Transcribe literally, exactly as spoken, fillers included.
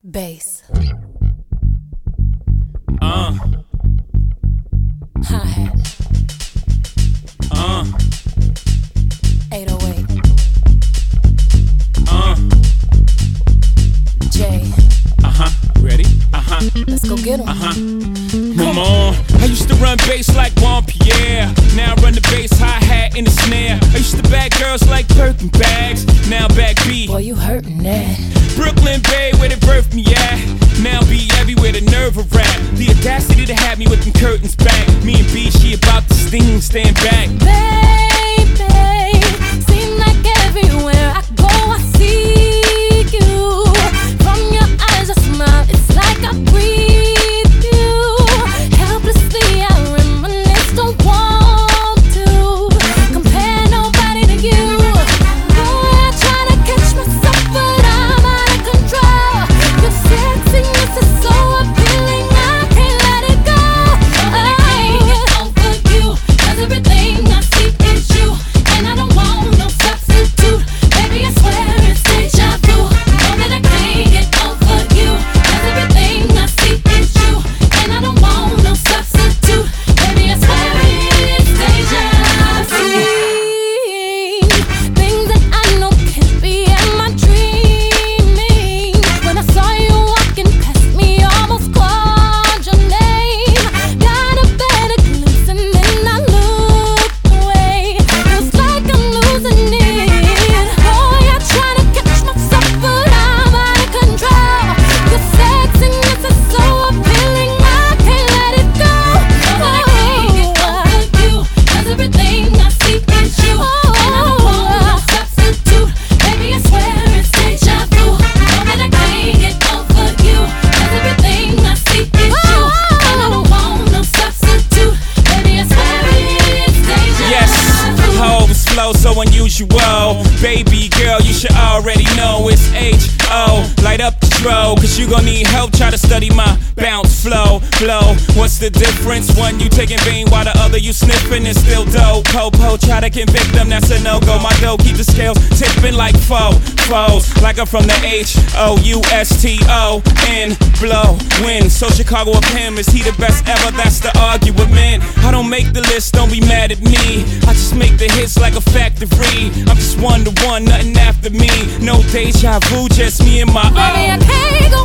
Bass. Uh. Hi-hat. Uh. eight oh eight. Uh. J. Uh-huh. Ready? Uh-huh. Let's go get 'em. Uh-huh. Come on. I used to run bass like Juan Pierre. Now I run the bass hi-hat in the snare. I used to bag girls like Birkin bags. Now back B. Boy, you hurtin' that. Brooklyn Bay, where they birthed me at. Now be everywhere, the nerve of rap. The audacity to have me with them curtains back. Me and B, she about to sting, stand back. Baby, seem like everywhere I go I see you. From your eyes I smile, it's like I breathe you. Helplessly I reminisce, don't want to compare nobody to you. Boy, I try to catch myself but I'm out of control. Your sexiness is so appealing, I can't let it go. I can't get over you, 'cause everything I see is you, and I don't want no substitute. Baby, I swear it's deja vu. Know that I can't get over you, 'cause everything I see is you, and I don't want no substitute. Baby, I swear it's deja vu. Things that I know can't be, am I dreaming? When I saw you walking past me, almost called your name. Got a better glimpse and then I looked away. Feels like I'm losing it. Boy, I try to catch myself but I'm out of control. Your sexiness is so appealing, I can't let it go. I can't get over you, 'cause everything I see is you, and I don't want no substitute. Baby, I swear it's deja vu. Know that I can't get over you, 'cause everything I see is you, and I don't want no substitute. Baby, I swear it's deja Yes, vu. hoes flow so unusual. Baby girl, you should already know it's H O. Light up the throw, 'cause you gon' need help. Try to study my bounce flow, flow. What's the difference? One you taking vein while the other you sniffing is still dope. Po-po, try to convict them, that's a no-go. My dough keep the scales tipping like foe, foes. Like I'm from the H O U S T O N, blow, win. So Chicago of him, is he the best ever? That's the argument. I don't make the list, don't be mad at me. I just make the hits like a factory. I'm just one to one, nothing after me. No deja vu, just me and my Baby, I own. can't